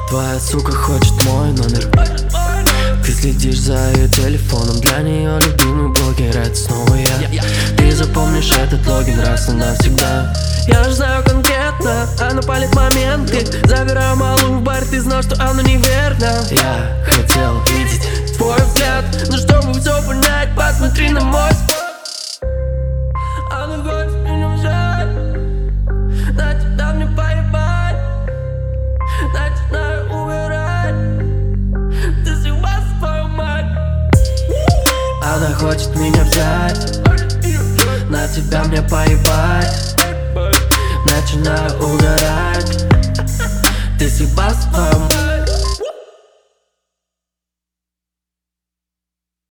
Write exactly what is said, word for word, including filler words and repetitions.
Твоя сука хочет мой номер. Ты следишь за ее телефоном. Для нее любимый блогер — это снова я. Ты запомнишь этот логин раз и навсегда. Я ж знаю конкретно, она палит моменты. Забираю малую в бар, ты знал, что оно неверно. Я хотел видеть твой взгляд, но чтобы все понять, посмотри на мой спот. Она хочет меня взять, на тебя мне поебать. Начинаю угорать, ты съебался, твою мать. Она хочет меня взять, на тебя мне поебать. Начинаю угорать, ты съебался, твою мать.